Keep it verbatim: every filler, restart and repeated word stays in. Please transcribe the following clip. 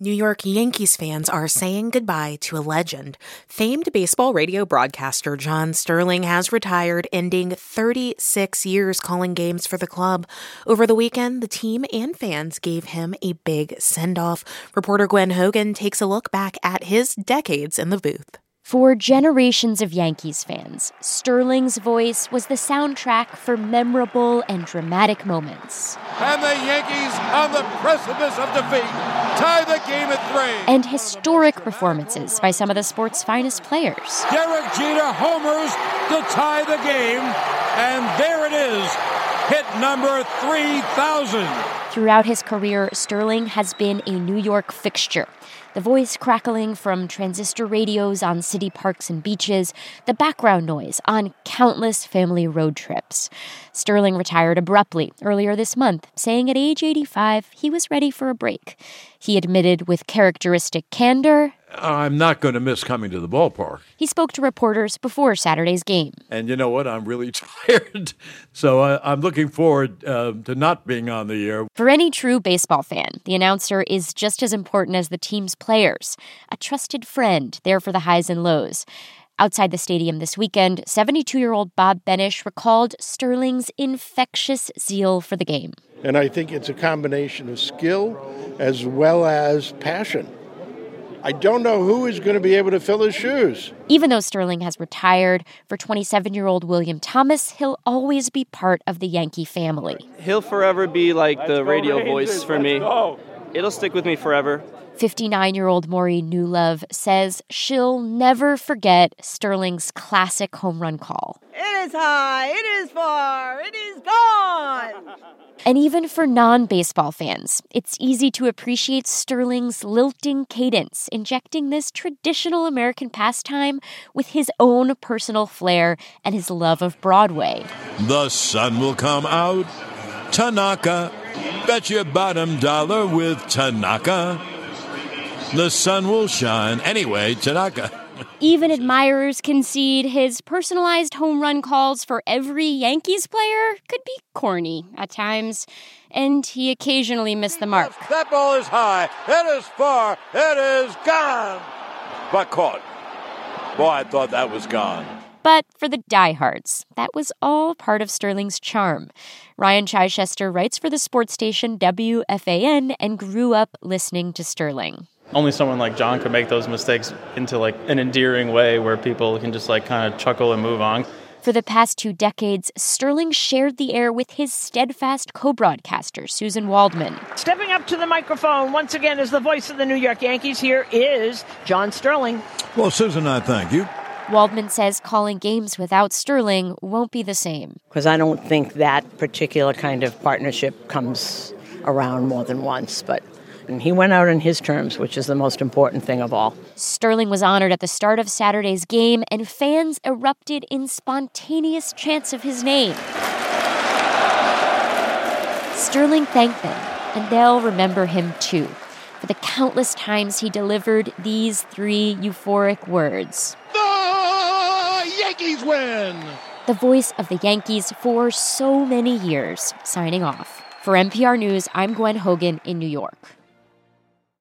New York Yankees fans are saying goodbye to a legend. Famed baseball radio broadcaster John Sterling has retired, ending thirty-six years calling games for the club. Over the weekend, the team and fans gave him a big send-off. Reporter Gwen Hogan takes a look back at his decades in the booth. For generations of Yankees fans, Sterling's voice was the soundtrack for memorable and dramatic moments. And the Yankees, on the precipice of defeat, tie the game at three. And historic performances by some of the sport's finest players. Derek Jeter homers to tie the game, and there it is, hit number three thousand. Throughout his career, Sterling has been a New York fixture. The voice crackling from transistor radios on city parks and beaches, the background noise on countless family road trips. Sterling retired abruptly earlier this month, saying at age eighty-five he was ready for a break. He admitted with characteristic candor, I'm not going to miss coming to the ballpark. He spoke to reporters before Saturday's game. And you know what? I'm really tired. So uh, I'm looking forward uh, to not being on the air. For any true baseball fan, the announcer is just as important as the team's players. A trusted friend, there for the highs and lows. Outside the stadium this weekend, seventy-two-year-old Bob Benish recalled Sterling's infectious zeal for the game. And I think it's a combination of skill as well as passion. I don't know who is going to be able to fill his shoes. Even though Sterling has retired, for twenty-seven-year-old William Thomas, he'll always be part of the Yankee family. He'll forever be like the radio voice for me. It'll stick with me forever. fifty-nine-year-old Maureen Newlove says she'll never forget Sterling's classic home run call. It is high, it is far, it is gone. And even for non-baseball fans, it's easy to appreciate Sterling's lilting cadence, injecting this traditional American pastime with his own personal flair and his love of Broadway. The sun will come out, Tanaka. Bet your bottom dollar with Tanaka. The sun will shine. Anyway, Tanaka. Even admirers concede his personalized home run calls for every Yankees player could be corny at times, and he occasionally missed the mark. That ball is high. It is far. It is gone. But caught. Boy, I thought that was gone. But for the diehards, that was all part of Sterling's charm. Ryan Chichester writes for the sports station W F A N and grew up listening to Sterling. Only someone like John could make those mistakes into like an endearing way where people can just like kind of chuckle and move on. For the past two decades, Sterling shared the air with his steadfast co-broadcaster, Susan Waldman. Stepping up to the microphone once again as the voice of the New York Yankees, here is John Sterling. Well, Susan, I thank you. Waldman says calling games without Sterling won't be the same. Because I don't think that particular kind of partnership comes around more than once, but and he went out on his terms, which is the most important thing of all. Sterling was honored at the start of Saturday's game, and fans erupted in spontaneous chants of his name. Sterling thanked them, and they'll remember him too, for the countless times he delivered these three euphoric words. The Yankees win! The voice of the Yankees for so many years, signing off. For N P R News, I'm Gwen Hogan in New York.